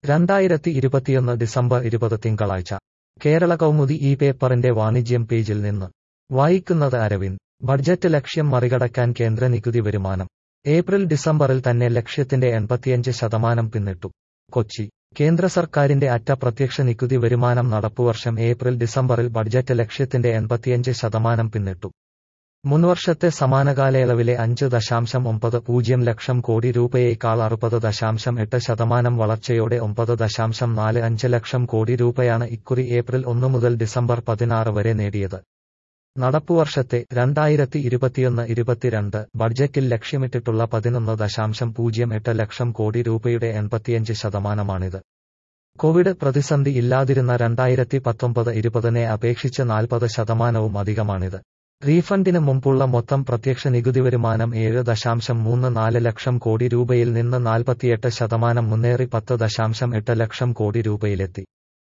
2021 December 20 തിങ്കളാഴ്ച കേരള കൗമുദി ഈ പേപ്പറിന്റെ വാണിജ്യം പേജിൽ നിന്ന് വായിക്കുന്നത് അരവിന്ദ്. ബഡ്ജറ്റ് ലക്ഷ്യം മറികടക്കാൻ കേന്ദ്ര നികുതി വരുമാനം. ഏപ്രിൽ ഡിസംബറിൽ തന്നെ ലക്ഷ്യത്തിന്റെ 85% പിന്നിട്ടു. കൊച്ചി. കേന്ദ്ര സർക്കാരിന്റെ അറ്റ പ്രത്യക്ഷ നികുതി വരുമാനം നടപ്പുവർഷം ഏപ്രിൽ ഡിസംബറിൽ ബഡ്ജറ്റ് ലക്ഷ്യത്തിന്റെ 85% പിന്നിട്ടു. മുൻവർഷത്തെ സമാന കാലയളവിലെ 5.90 ലക്ഷം കോടി രൂപയേക്കാൾ 60.8% വളർച്ചയോടെ 9.45 ലക്ഷം കോടി രൂപയാണ് ഇക്കുറി ഏപ്രിൽ 1 മുതൽ ഡിസംബർ 16 വരെ നേടിയത്. നടപ്പുവർഷത്തെ 2021-22 ബഡ്ജറ്റിൽ ലക്ഷ്യമിട്ടിട്ടുള്ള 11.08 ലക്ഷം കോടി രൂപയുടെ 85%മാണിത്. കോവിഡ് പ്രതിസന്ധി ഇല്ലാതിരുന്ന 2019-20 അപേക്ഷിച്ച് 40% അധികമാണിത്. റീഫണ്ടിന് മുമ്പുള്ള മൊത്തം പ്രത്യക്ഷ നികുതി വരുമാനം 7.34 ലക്ഷം കോടി രൂപയിൽ നിന്ന് 48% മുന്നേറി 10.8 ലക്ഷം കോടി രൂപയിലെത്തി.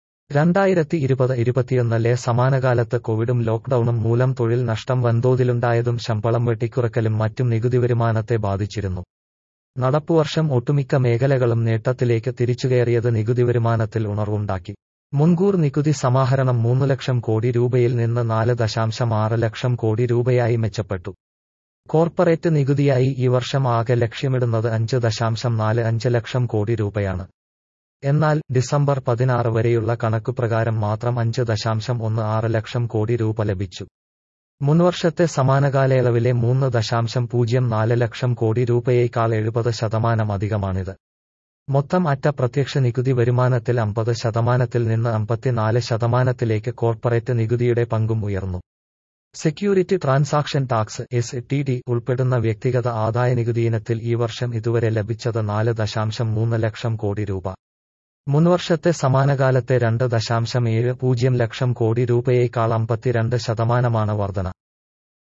2020-21 സമാനകാലത്ത് കോവിഡും ലോക്ഡൌണും മൂലം തൊഴിൽ നഷ്ടം വൻതോതിലുണ്ടായതും ശമ്പളം വെട്ടിക്കുറക്കലും മറ്റും നികുതി വരുമാനത്തെ ബാധിച്ചിരുന്നു. നടപ്പുവർഷം ഒട്ടുമിക്ക മേഖലകളും നേട്ടത്തിലേക്ക് തിരിച്ചുകയറിയത് നികുതി വരുമാനത്തിൽ ഉണർവുണ്ടാക്കി. മുൻകൂർ നികുതി സമാഹരണം 3 ലക്ഷം കോടി രൂപയിൽ നിന്ന് 4.6 ലക്ഷം കോടി രൂപയായി മെച്ചപ്പെട്ടു. കോർപ്പറേറ്റ് നികുതിയായി ഈ വർഷം ആകെ ലക്ഷ്യമിടുന്നത് 5.45 ലക്ഷം കോടി രൂപയാണ്. എന്നാൽ ഡിസംബർ 16 വരെയുള്ള കണക്കുപ്രകാരം മാത്രം 5.16 ലക്ഷം കോടി രൂപ ലഭിച്ചു. മുൻവർഷത്തെ സമാന കാലയളവിലെ 3.04 ലക്ഷം കോടി രൂപയേക്കാൾ 70% അധികമാണിത്. മൊത്തം അറ്റ പ്രത്യക്ഷ നികുതി വരുമാനത്തിൽ 50%-ൽ നിന്ന് 54%-ലേക്ക് കോർപ്പറേറ്റ് നികുതിയുടെ പങ്കും ഉയർന്നു. സെക്യൂരിറ്റി ട്രാൻസാക്ഷൻ ടാക്സ് (STT) ഉൾപ്പെടുന്ന വ്യക്തിഗത ആദായനികുതി ഇനത്തിൽ ഈ വർഷം ഇതുവരെ ലഭിച്ചത് 4.3 ലക്ഷം കോടി രൂപ. മുൻവർഷത്തെ സമാനകാലത്തെ 2.70 ലക്ഷം കോടി രൂപയേക്കാൾ 52%-മാണ് വർധന.